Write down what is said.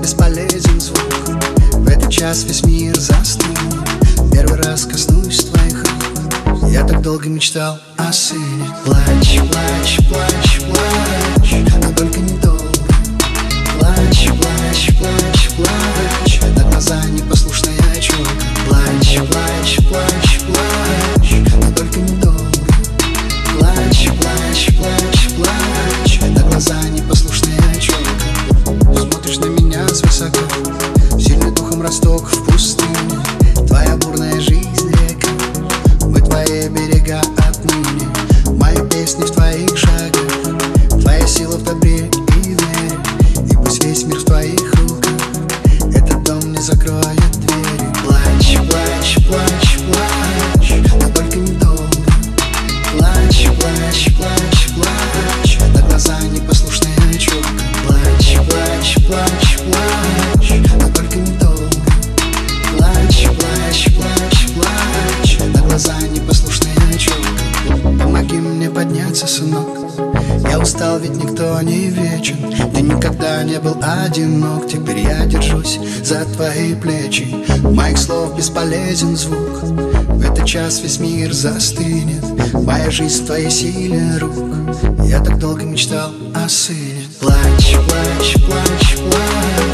бесполезен звук. В этот час весь мир застыл. Первый раз коснусь твоих рук. Я так долго мечтал о сыне. Плачь, плачь, плачь, плачь, но только недолго. Плачь, плачь, плачь, плачь, на глаза непослушная челка. Плачь, плачь, плачь, плачь, но только недолго. Плачь, плачь, плачь, плачь, на глаза непослушная челка. Смотришь на меня свысока, сильный духом росток в пустыне. Твоя бурная жизнь река, мы твои берега отныне. Мои песни в твоих шагах, твоя сила в добре и вере. И пусть весь мир в твоих руках, этот дом не закроет двери. Плачь, плачь, плачь, плачь, но только недолго. Плачь, плачь, плачь, плачь, на глаза непослушная челка. Плачь, плачь, плачь, плачь, но только недолго. Плачь, плачь, плачь, плачь, на глаза непослушная челка. Помоги мне подняться, сынок, я устал, ведь никто не вечен. Ты никогда не был одинок, теперь я держусь за твои плечи. Моих слов бесполезен звук, в этот час весь мир застынет. Моя жизнь в твоей силе рук, я так долго мечтал о сыне. Плачь, плачь, плачь, плачь,